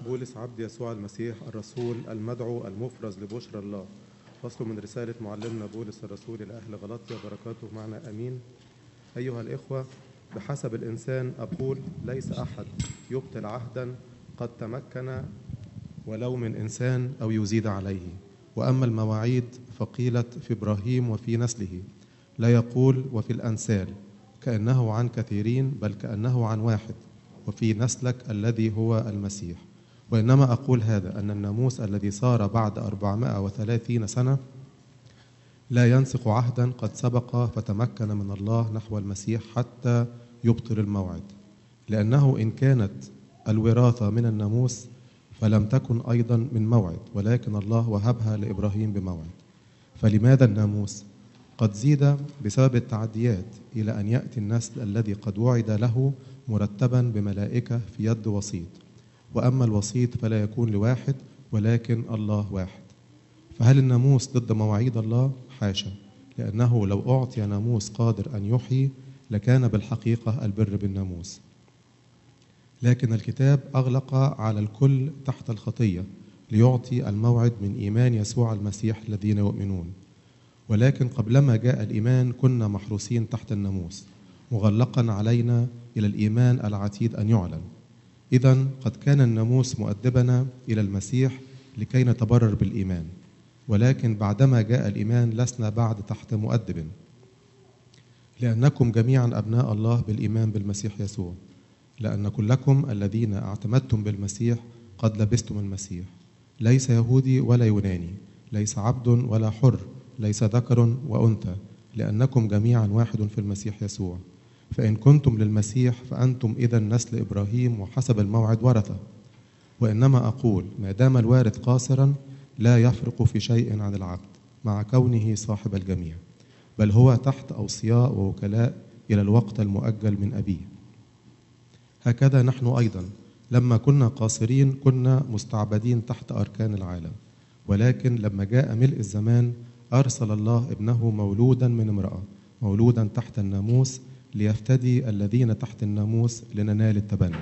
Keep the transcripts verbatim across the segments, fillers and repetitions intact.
بولس عبد يسوع المسيح الرسول المدعو المفرز لبشرى الله. فصل من رسالة معلمنا بولس الرسول إلى أهل غلاطيا، بركاته معنا أمين. أيها الإخوة، بحسب الإنسان أقول ليس أحد يبطل عهدا قد تمكن ولو من إنسان أو يزيد عليه. وأما المواعيد فقيلت في إبراهيم وفي نسله، لا يقول وفي الأنسال كأنه عن كثيرين، بل كأنه عن واحد، وفي نسلك الذي هو المسيح. وإنما أقول هذا أن الناموس الذي صار بعد أربعمائة وثلاثين سنة لا ينسخ عهدا قد سبق فتمكن من الله نحو المسيح حتى يبطل الموعد، لأنه إن كانت الوراثة من الناموس فلم تكن أيضا من موعد، ولكن الله وهبها لإبراهيم بموعد. فلماذا الناموس؟ قد زيد بسبب التعديات إلى أن يأتي النسل الذي قد وعد له مرتبا بملائكة في يد وسيط. وأما الوسيط فلا يكون لواحد، ولكن الله واحد. فهل الناموس ضد مواعيد الله؟ حاشا، لأنه لو أعطي ناموس قادر أن يحيي لكان بالحقيقة البر بالناموس. لكن الكتاب أغلق على الكل تحت الخطية ليعطي الموعد من إيمان يسوع المسيح الذين يؤمنون. ولكن قبلما جاء الإيمان كنا محروسين تحت الناموس، مغلقا علينا إلى الإيمان العتيد أن يعلن. إذن قد كان الناموس مؤدبنا إلى المسيح لكي نتبرر بالإيمان، ولكن بعدما جاء الإيمان لسنا بعد تحت مؤدب، لأنكم جميعا أبناء الله بالإيمان بالمسيح يسوع. لأن كلكم الذين اعتمدتم بالمسيح قد لبستم المسيح، ليس يهودي ولا يوناني، ليس عبد ولا حر، ليس ذكر وأنثى، لأنكم جميعا واحد في المسيح يسوع. فإن كنتم للمسيح فأنتم إذن نسل إبراهيم وحسب الموعد ورثة. وإنما أقول ما دام الوارث قاصرا لا يفرق في شيء عن العبد مع كونه صاحب الجميع، بل هو تحت أوصياء ووكلاء إلى الوقت المؤجل من أبيه. هكذا نحن أيضا لما كنا قاصرين كنا مستعبدين تحت أركان العالم، ولكن لما جاء ملء الزمان أرسل الله ابنه مولودا من امرأة، مولودا تحت الناموس، ليفتدي الذين تحت الناموس لننال التبني.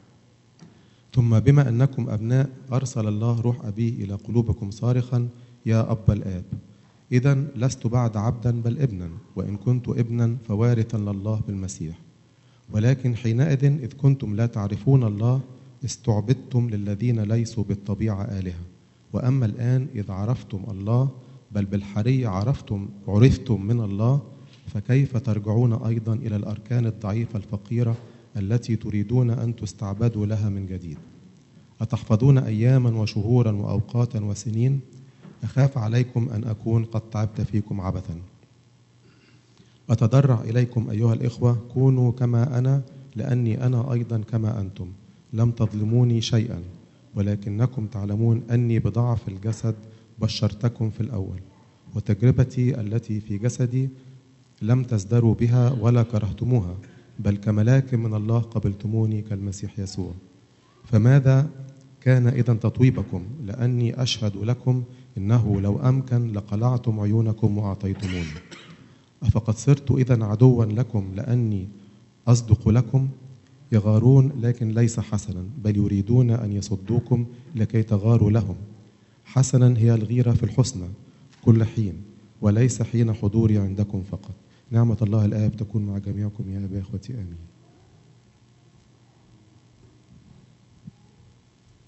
ثم بما أنكم أبناء أرسل الله روح أبيه إلى قلوبكم صارخا يا أبا الآب. إذن لست بعد عبدا بل ابنا، وإن كنت ابنا فوارثا لله بالمسيح. ولكن حينئذ إذ كنتم لا تعرفون الله استعبدتم للذين ليسوا بالطبيعة آلهة. وأما الآن إذ عرفتم الله، بل بالحري عرفتم عرفتم من الله، فكيف ترجعون أيضا إلى الأركان الضعيفة الفقيرة التي تريدون أن تستعبدوا لها من جديد؟ أتحفظون أياما وشهورا وأوقاتا وسنين؟ أخاف عليكم أن أكون قد تعبت فيكم عبثا. أتضرع إليكم أيها الإخوة كونوا كما أنا، لأني أنا أيضا كما أنتم. لم تظلموني شيئا، ولكنكم تعلمون أني بضعف الجسد بشرتكم في الأول، وتجربتي التي في جسدي لم تزدروا بها ولا كرهتموها، بل كملاك من الله قبلتموني كالمسيح يسوع. فماذا كان إذن تطويبكم؟ لأني أشهد لكم إنه لو أمكن لقلعتم عيونكم وأعطيتموني. أفقد صرت إذن عدوا لكم لأني أصدق لكم؟ يغارون لكن ليس حسنا، بل يريدون أن يصدوكم لكي تغاروا لهم. حسنا هي الغيرة في الحسنى كل حين، وليس حين حضوري عندكم فقط. نعمة الله الآب تكون مع جميعكم يا أبا إخوتي، آمين.